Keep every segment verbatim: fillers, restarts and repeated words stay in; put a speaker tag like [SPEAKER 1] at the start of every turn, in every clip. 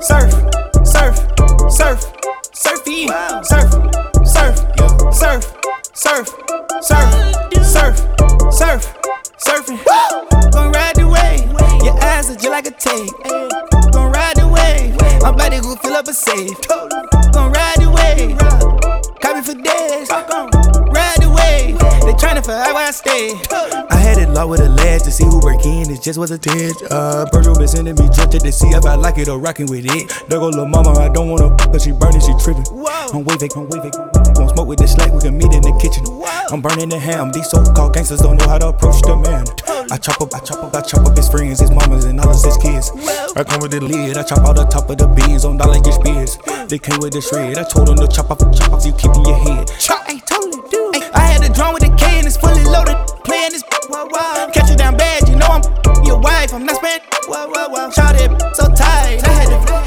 [SPEAKER 1] surf, surf, surf, surfy, surf, surf, surf, surf, surf, surf, surf, surfing. Gon' ride the wave, your eyes are just like a tape. Gon' ride the wave, my body gon' fill up a safe. Gon' ride the wave, caught me for days. Ride the wave, they tryna figure out where I stay. I had it locked with a ledge to see who break in, it just was a tinge. Uh, Virgil been sending me drip to see if I like it or rockin' with it. There go lil' mama, I don't wanna f*** cause she burnin', she trippin'. I'm waving, I'm waving, gon' smoke with the slack, we can meet in the kitchen. I'm burning the ham, these so-called gangsters don't know how to approach the man. I chop up, I chop up, I chop up his friends, his mamas and all of his kids. I come with the lid, I chop out the top of the beans on dollar get spears. They came with the shred, I told them to chop off, chop off, you keep in your head. Chop, I totally do. I had a drum with a K and it's fully loaded. Playing this, wow, wow. Catch you down bad, you know I'm your wife, I'm not spent. Wow, wow, wow. Shot it so tight, I had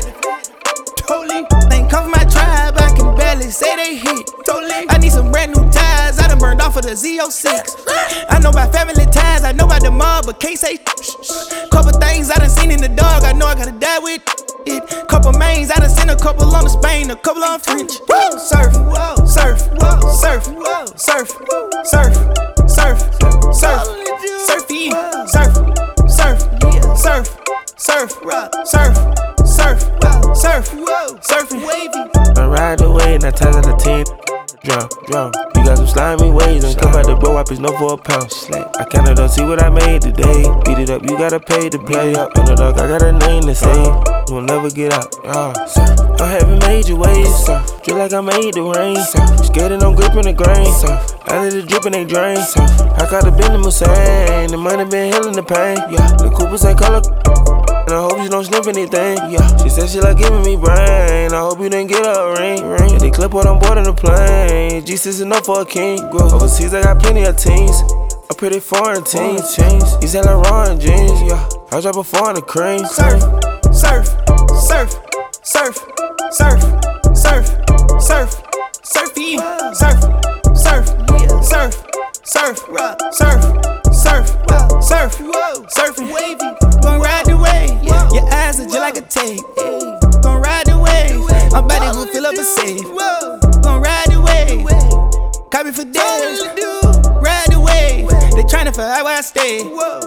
[SPEAKER 1] to totally. They ain't come from my tribe, I can barely say they hit. Totally. I need some brand new ties, I done burned off of the Z oh six. I know about family ties, I know about the mob, but can't say shh. Couple things I done seen in the dog, I know I gotta die with it. Couple mains, I done seen a couple on the Spain, a couple on French. Woo! Surf, whoa, surf, whoa, surf, whoa, surf, surf, surf, surf, surfy, surf, surf, surf, surf, surf, surf, surf, surfing wavy.
[SPEAKER 2] I ride the wave, nine times out of ten. Drunk, drunk. You got some slimy ways, and come out the blow up is no for a pound. I kinda don't see what I made today. Beat it up, you gotta pay to play up. Underdog, I got a name to say. We'll never get out. Uh, I haven't made your ways. Feel like I made the rain. Scared and I'm gripping the grain. I let it drip and they drain. I got a Bentley Mustang. The money been healing the pain. The Coopers ain't color. And I hope you don't sniff anything. Yeah. She said she like giving me brain. I hope you didn't get her a ring. ring. Yeah, they clip what on board of the plane. G six enough for a king. Overseas I got plenty of teams. A pretty foreign teams. These Saint Laurent jeans. Yeah. I drop a four in the cream.
[SPEAKER 1] Surf, surf, surf, surf, surf, surf, surf, surfy, surf, surf, surf, surf, surf, surf, surf, surfing wavy. Gon' ride the wave, your eyes are just like a tape. Gon' ride the wave, my body gon' fill up a safe. Gon' ride the wave, caught me for days. Ride the wave, they tryna figure out where I stay.